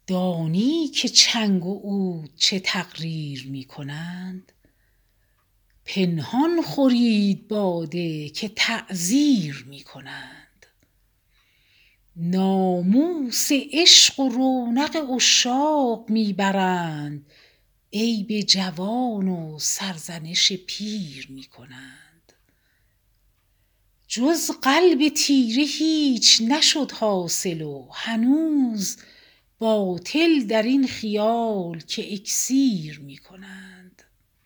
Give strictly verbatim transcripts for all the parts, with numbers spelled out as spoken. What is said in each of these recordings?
دانی که چنگ و عود چه تقریر می کنند؟ پنهان خورید باده که تعزیر می کنند. ناموس عشق و رونق عشاق می برند، عیب جوان و سرزنش پیر می کنند. جز قلب تیره هیچ نشد حاصل و هنوز باطل در این خیال که اکسیر می کنند.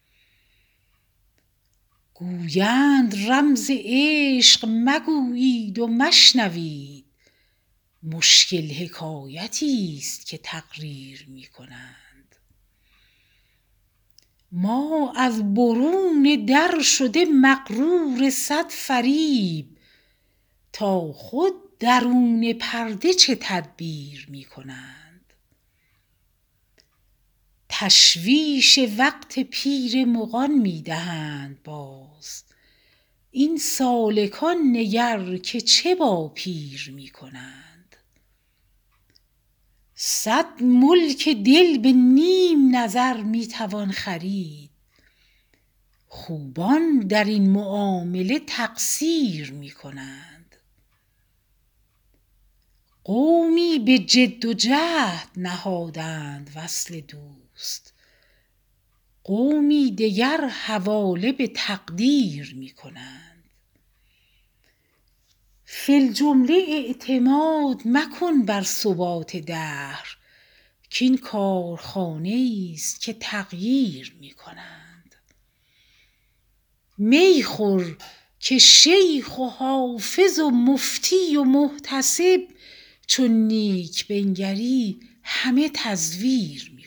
گویند رمز عشق مگویید و مشنوید، مشکل حکایتی است که تقریر می کنند. ما از برون در شده مغرور صد فریب، تا خود درون پرده چه تدبیر می کنند. تشویش وقت پیر مغان می دهند باز، این سالکان نگر که چه با پیر می کنند. صد ملک دل به نیم نظر می توان خرید، خوبان در این معامله تقصیر می کنند. قومی به جد و جهد نهادند وصل دوست، قومی دگر حواله به تقدیر می کنند. فی الجمله اعتماد مکن بر ثبات دهر، کاین کارخانه ایست که تغییر می کنند. می خور که شیخ و حافظ و مفتی و محتسب، چون نیک بنگری همه تزویر می کنند.